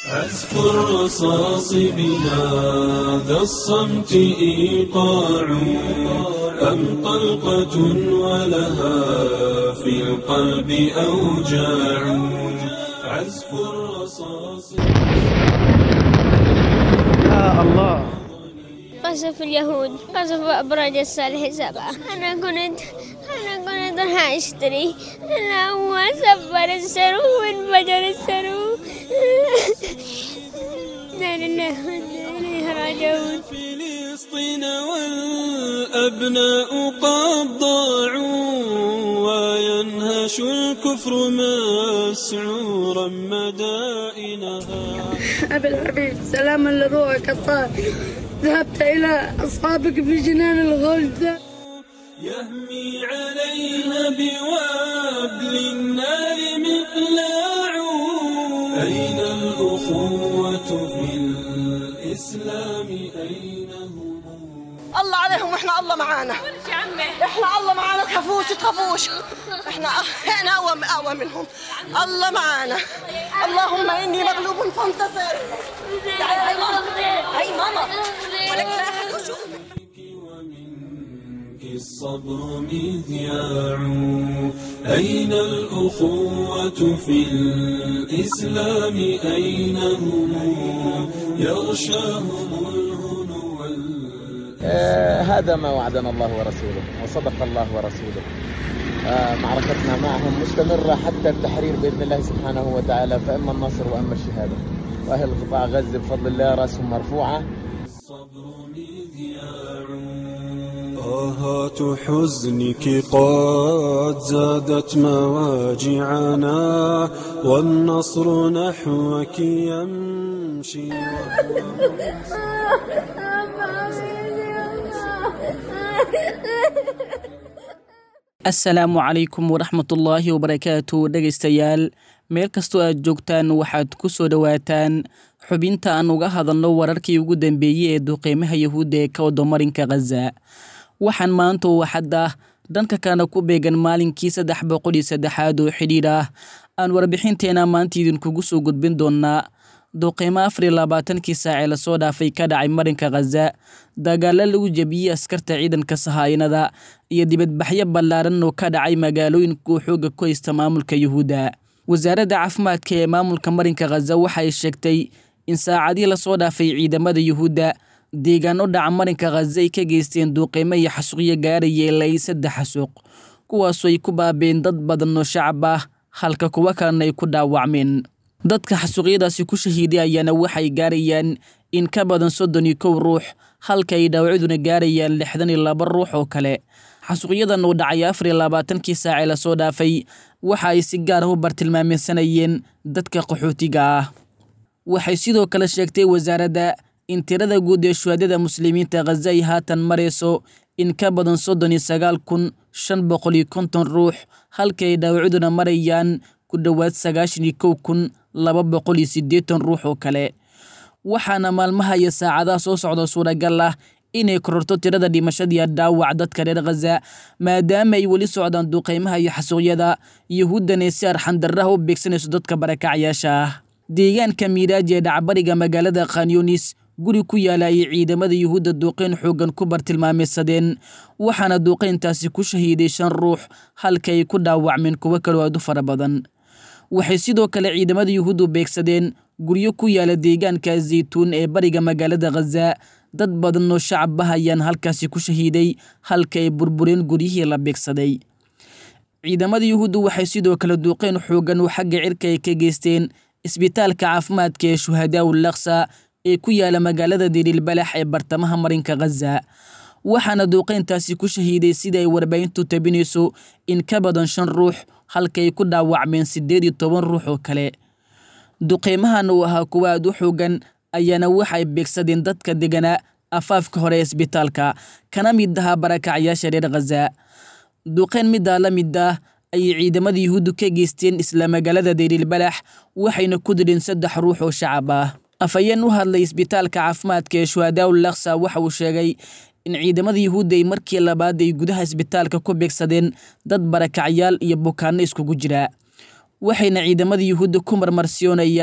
عزف الرصاص بهذا الصمت إيقاع أم طلقة ولها في القلب أوجاع عزف الرصاص يا الله. قصف اليهود قصف أبراج الصالح 7. أنا كنت راح أشتري، أنا هو سفر السرو وانفجر السرو. لا لله وإنا إليه راجعون. فلسطين والأبناء قد ضاعوا وينهش الكفر مسعورا مدائنها. أبي الحبيب سلاما لروحك الطاهر، ذهبت إلى أصحابك في جنان الغلد. يهمي عليها بوابل النار مقلاع أين الأخوة في الإسلام أين هم؟ الله عليهم واحنا الله معانا، احنا الله معانا، تخافوش احنا اقوى منهم. الله معانا. اللهم اني مغلوب فانتصر. هاي ماما ولك لا أحد يشوفك. ومنك الصبر مذياع أين الأخوة في الإسلام أين هم؟ يغشاهم الهنو هذا ما وعدنا الله ورسوله وصدق الله ورسوله. معركتنا معهم مستمرة حتى التحرير بإذن الله سبحانه وتعالى، فإما النصر وإما الشهادة. وأهل قطاع غزة بفضل الله رأسهم مرفوعة. الصبر مذياع آهات حزنك قد زادت مواجعنا والنصر نحوك يمشي. asalaamu calaykum waraxmatullaahi wabarakaatu. dhegaystayaal meel kastoo aad joogtaan waxaad ku soo dhowaataan xubinta aan uga hadalno wararkii ugu dambeeyey ee duqeymaha yahuudda ee ka wado marinka khaza. waxaan maanta oo xadda dhanka kana ku beegan maalinkii 303 oo xidhiidh ah aan warbixinteena maanta idinkugu soo gudbin doonaa duqeymo 24 saac la soo dhaafay ka dhacay marinka khaza, dagaalo lagu jabiyey askarta ciidanka sahaayinada iyo dibadbaxyo ballaaran oo ka dhacay magaalooyinka xooga ku haysta maamulka yahuudda. wasaaradda caafimaadka ee maamulka marinka khaza waxay sheegtay in saacadii la soo dhaafay ciidamada yahuudda deegaano dhaca marinka khaza ay ka geysteen duqeymo iyo xasuuqyo gaaraya ilaa 3 xasuuq, kuwaasoo ay ku baabeen dad badan oo shacab ah halka kuwa kalena ay ku dhaawacmeen. dadka xasuuqyadaasi ku shahiiday ayaana waxay gaarayaan in ka badan 31 ruux halka ay dhaawacyaduna gaarayaan 62 ruux oo kale. xasuuqyadan oo dhacay 24 saac la soo dhaafay waxa ay si gaar ah u bartilmaameedsanayeen dadka qaxootiga ah. waxay sidoo kale sheegtay wasaaradda in tirada guud ee shuhadada muslimiinta khaza ay haatan marayso in ka badan 39,550 ruux halka ay dhaawacyaduna marayaan ku dhowaad 91,280 ruux oo kale. waxaana maalmaha iyo saacadaha soo socda suuragal ah inay kororto tirada dhimashada dhaawac dadka reer khaza maadaama ay weli socdaan duqeymaha iyo xasuuqyada yahuuddana si arxan darraha u beegsanayso dadka barakacyaasha ah. deegaanka miiraaji ee dhacbariga magaalada Khan Yunis guri ku yaala ay ciidamada yahuudda duqeyn xoogan ku bartilmaameedsadeen, waxaana duqeyntaasi ku shahiiday 5 ruux halka ay ku dhaawacmeen kuwa kale oo aad u fara badan. waxay sidoo kale ciidamada yahuuddu beegsadeen guryo ku yaala deegaanka Zaytuun ee bariga magaalada Khaza. dad badan oo shacab ah ayaan halkaasi ku shahiiday halka ay burbureen guryihii la beegsaday. ciidamada yahuuddu waxay sidoo kale duqeyn xoogan oo xagga cirka ay ka geysteen isbitaalka caafimaadka ee Shuhadaa ul-Aqsa ee ku yaala magaalada Deir el-Balax ee bartamaha marinka Khaza. waxaana duqeyntaasi ku shahiiday sida ay warbaahintu tabinayso in ka badan 5 ruux halka ay ku dhaawacmeen 18 ruux oo kale. duqeymahan oo ahaa kuwa aad u xoogan ayaana waxay beegsadeen dadka deganaa afaafka hore ee isbitaalka kana mid ah barakacyaasha reer Khaza. duqeyn midda la mid ah ay ciidamada yahuuddu ka geysteen isla magaalada Deir el-Balax waxayna ku dileen 3 ruux oo shacab ah. afayeen u hadlay isbitaalka caafimaadka ee Shuhadaa ul-Aqsa waxa uu sheegay in ciidamada yahuudda ay markii labaad ay gudaha isbitaalka ku beegsadeen dad barakacyaal iyo bukaanno iskugu jira. waxayna ciidamada yahuudda ku marmarsiyoonayaan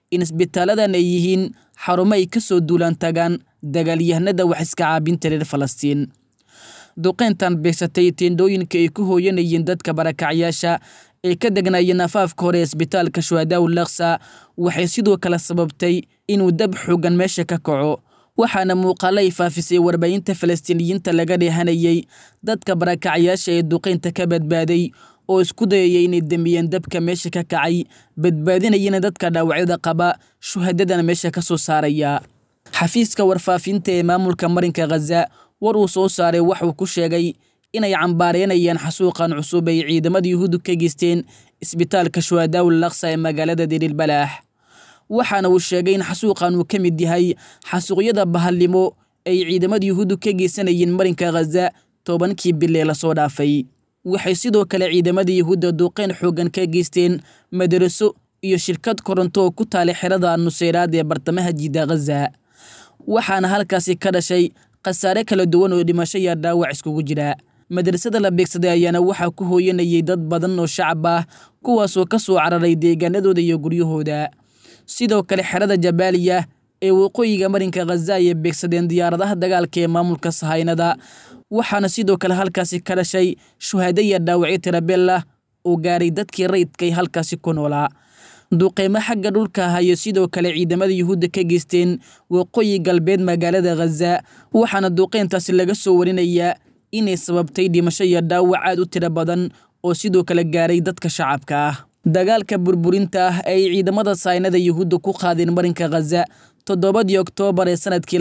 in isbitaaladan ay yihiin xarumo ay ka soo duulaan tagaan dagaalyahanada wax iska caabinta reer Falastiin. duqeyntan beegsatay teendooyinka ay ku hooyanayeen dadka barakacyaasha ee ka degnayeen afaafka hore isbitaalka Shuhadaa al-Aqsa waxay sidoo kale sababtay inuu dab xoogan meesha ka kaco, waxaana muuqaalay faafisay warbaahinta Falastiiniyiinta laga dheehanayay dadka barakacyaasha ee duqeynta ka badbaaday oo isku dayay inay damiyeen dabka meesha ka kacay, badbaadinayeen dadka dhaawacyada qaba, shuhadadana meesha ka soo saaraya. xafiiska warfaafinta ee maamulka marinka Gaza war uu soo saaray wuxuu ku sheegay inay cambaareenayaan xasuuqan cusub ay ciidamada Yuhuuddu ka geysteen isbitaalka Shuhadaa al-Aqsa ee magaalada Deir al-Balah. waxaana uu sheegay in xasuuqan uu ka mid yahay xasuuqyada bahalnimo ay ciidamada Yuhuuddu ka geysanayeen marinka Gaza 10kii bil ee la soo dhaafay. waxay sidoo kale ciidamada Yuhuudda duqeyn xoogan ka geysteen madaraso iyo shirkad koronto oo ku taal xerada Nusayraad ee bartamaha jidda Gaza. waxaana halkaasi ka dhashay khasaare kala duwan oo dhimasho iyo dhaawac iskugu jira. madrasada la beegsaday ayaana waxaa ku hooyanayay dad badan oo shacab ah kuwaasoo ka soo cararay deegaanadooda iyo guryahooda. sidoo kale xerada Jabaaliya ee waqooyiga marinka Gaza ay beegsadeen diyaaradaha dagaalka ee maamulka Sahaynada, waxaana sidoo kale halkaasi ka dhashay shuhada iyo dhaawacyo tirabella oo gaaray dadkii rayidka ay halkaasi ku noolaa. duqeymo xagga dhulka ah iyo sidoo kale ciidamada Yuhuudda ka geysteen waqooyi galbeed magaalada Gaza, waxaana duqeyntaasi laga soo warinayaa inay sababtay dhimasho iyo dhaawac aad u tiro badan oo sidoo kale gaaray dadka shacabka ah. dagaalka burburinta ah ay ciidamada Sahaynada Yuhuudda ku qaadeen marinka Gaza 7 Oktoobar ee sanadkii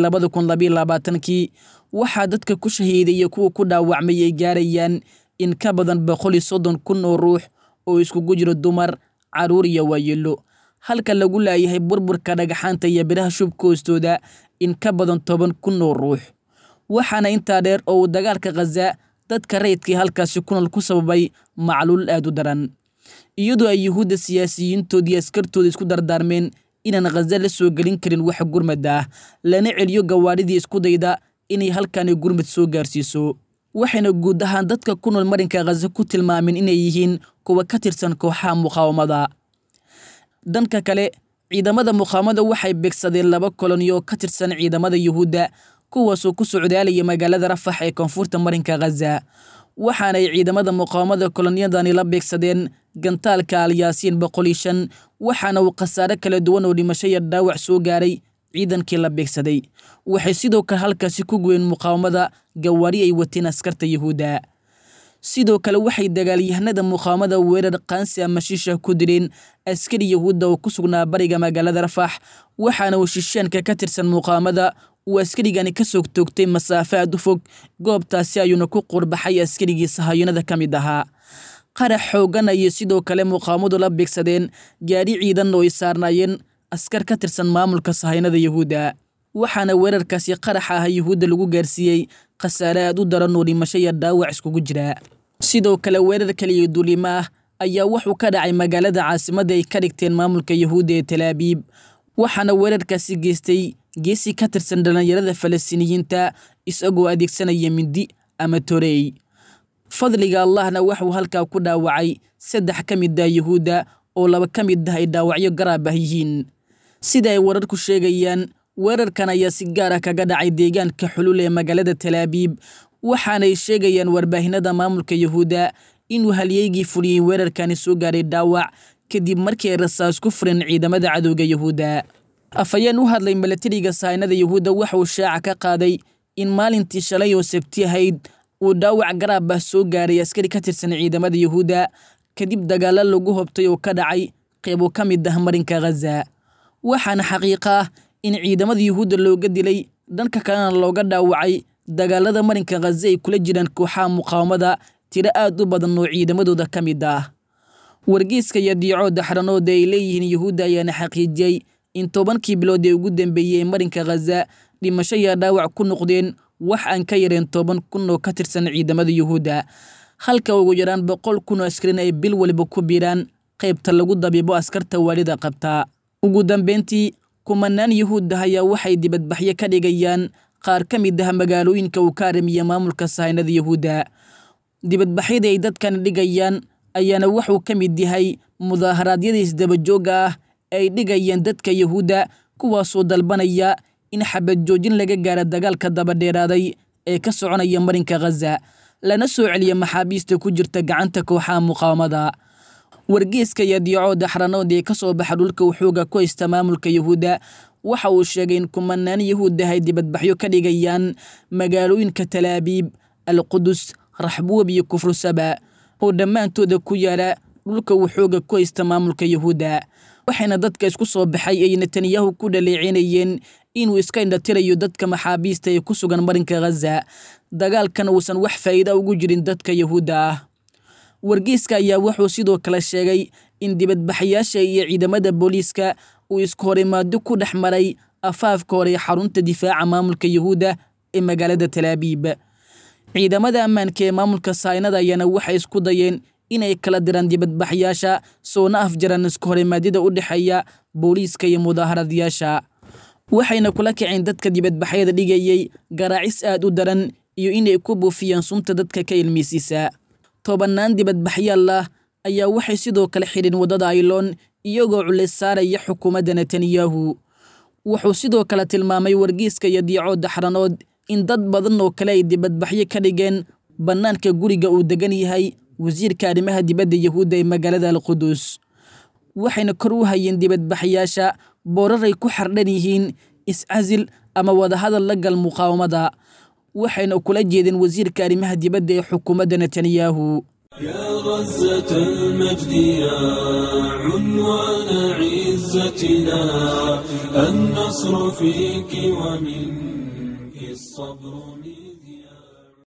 2022 waxaa dadka ku shahiiday iyo kuwa ku dhaawacmay ay gaarayaan in ka badan 130,000 oo ruux oo iskugu jiro dumar, caruur iyo waayeelo, halka lagu laayahay burburka dhagaxaanta iyo biraha shubka hoostooda in ka badan 10,000 oo ruux. waxaana intaa dheer oo dagaalka Gaza dadka rayidka halkaasi ku nool ku sababay macluul aad u daran, iyadoo ay Yuhuudda siyaasiyiintoodii askartooda isku dardaarmeen inaan Gaza la soo gelin karin wax gurmad ah, lana celiyo gawaadhidii isku dayda inay halkan gurmad soo gaarsiiso. waxayna guud ahaan dadka ku nool marinka Gaza ku tilmaameen inay yihiin kuwa ka tirsan kooxaha muqaawamada. dhanka kale ciidamada muqaawamada waxay beegsadeen 2 koloniyo ka tirsan ciidamada Yuhuudda kuwaasoo ku socdaalaya magaalada Rafax ee koonfurta marinka Gaza. waxaana ay ciidamada muqaawamada koloniyadani la beegsadeen gantaalka Al-Yaasiin 105, waxaana uu khasaare kala duwan oo dhimasho iyo dhaawac soo gaaray ciidankii la beegsaday. waxay sidoo kale halkaasi ku goyeen muqaawamada gawaari ay wateen askarta Yuhuudda. sidoo kale waxay dagaalyahanada muqaawamada weerar qaansi ama shisha ku dileen askari Yuhuudda oo ku sugnaa bariga magaalada Rafax, waxaana uu shishaanka ka tirsan muqaawamada uu askarigani ka soo toogtay masaafo aad u fog goobtaasi ayuuna ku qurbaxay askarigii Sahaynada ka mid ahaa. qarax xoogan iyo sidoo kale muqaawamadu la beegsadeen gaari ciidan oo ay saarnaayeen askar ka tirsan maamulka Sahaynada Yuhuudda, waxaana weerarkaasi qarax ah Yuhuudda lagu gaarsiiyey khasaare aad u daran oo dhimasho iyo dhaawac iskugu jira. sidoo kale weerar kale iyo duulimo ah ayaa wuxuu ka dhacay magaalada caasimadda ay ka dhigteen maamulka Yuhuudda ee Tel Aviv, waxaana weerarkaasi geystay geesi ka tirsan dhalinyarada Falastiiniyiinta isagoo adeegsanaya mindi ama torey. fadliga Allahna wuxuu halkaa ku dhaawacay 3 ka mid ah Yuhuudda oo 2 ka mid ah ay dhaawacyo garaab ah yihiin. sida ay wararku sheegayaan weerarkan ayaa si gaar ah kaga dhacay deegaanka xulul ee magaalada Tel Aviv, waxaana ay sheegayaan warbaahinada maamulka Yuhuudda inuu halyeygii fuliyay weerarkani soo gaaray dhaawac kadib markii ay rasaas ku fureen ciidamada cadowga Yuhuudda. afayeen u hadlay milatariga Sahaynada Yuhuudda waxa uu shaaca ka qaaday in maalintii shalay oo Sabti ahayd uu dhaawac garaab ah soo gaaray askari ka tirsan ciidamada Yuhuudda kadib dagaalo lagu hobtay oo ka dhacay qaybo ka mid ah marinka Gaza. waxaana xaqiiqo ah in ciidamada Yuhuudda looga dilay dhanka kalena looga dhaawacay dagaalada marinka Gaza ay kula jiraan kooxaha muqaawamada tiro aad u badan oo ciidamadooda ka mid ah. wargeyska iyo diicooda xaranooda ay leeyihiin Yuhuudda ayaana xaqiijiyey in 10kii bilood ee ugu dambeeyay marinka Gaza dhimasho iyo dhaawac ku noqdeen wax aan ka yareen 10,000 oo ka tirsan ciidamada Yuhuudda, halka ugu yaraan 100,000 askari ay bil waliba ku biiraan qaybta lagu dabiibo askarta waalida qabta. ugu dambeyntii kumanaan Yuhuudda ayaa waxay dibadbaxyo ka dhigayaan qaar ka mid ah magaalooyinka uu ka arimiya maamulka Sahaynada Yuhuudda. dibadbaxyada ay dadkan dhigayaan ayaana wuxuu ka mid yahay mudaaharaadyada isdaba jooga ah ay dhigayeen dadka Yahuudda kuwaasoo dalbanaya in xabad joojin laga gaaro dagaalka dabadheeraaday ee ka soconaya marinka Gaza lana soo celiyo maxaabiista ku jirta gacanta kooxaha muqaawamada. wargeyska Yadiico Daxranood ee ka soo baxa dhulka wuxuuga ku haysta maamulka Yahuudda waxa uu sheegay in kumanaan Yahuud ah ay dibadbaxyo ka dhigayaan magaalooyinka Tel Aviv, Al-Qudus, Raxbuub iyo Kufr Saba oo dhammaantooda ku yaala dhulka wuxuuga ku haysta maamulka Yahuudda. waxayna dadka isku soo baxay ay Netanyahu ku dhaleecinayeen inuu iska indhatirayo dadka maxaabiista ee ku sugan marinka Gaza dagaalkan uusan wax faa'iido ugu jirin dadka Yahuudda ah. wargeyska ayaa wuxuu sidoo kale sheegay in dibadbaxayaasha iyo ciidamada booliiska uu isku horimaado ku dhexmaray afaafka hore xarunta difaaca maamulka Yahuudda ee magaalada Tel Aviv. ciidamada ammaanka ee maamulka Saynada ayana waxay isku dayeen inay kala diraan dibadbaxayaasha soona afjaran isku horimaadida u dhaxeeya booliiska iyo mudaaharadayaasha. waxayna kula kiceen dadka dibadbaxyada dhigayay garaacis aad u daran iyo inay ku buufiyaan sunta dadka ka ilmiisisa. tobanaan dibadbaxyaal ah ayaa waxay sidoo kale xidhin wadada Ayloon iyagoo culays saaraya xukuumadda Netanyahu. wuxuu sidoo kale tilmaamay wargeyska Yadiico Daxranood in dad badan oo kale ay dibadbaxyo ka dhigeen bannaanka guriga uu degan yahay wasiirka arrimaha dibadda Yahuudda ee magaalada Al-Qudus. waxayna kor u hayeen dibadbaxayaasha boorar ay ku xardhan yihiin iscazil ama wadahadal la gal muqaawamada. waxayna kula jeedeen wasiirka arrimaha dibadda ee xukuumadda Netanyahu. يا غزة المجد يا عنوان عزتنا النصر فيك ومنك الصبر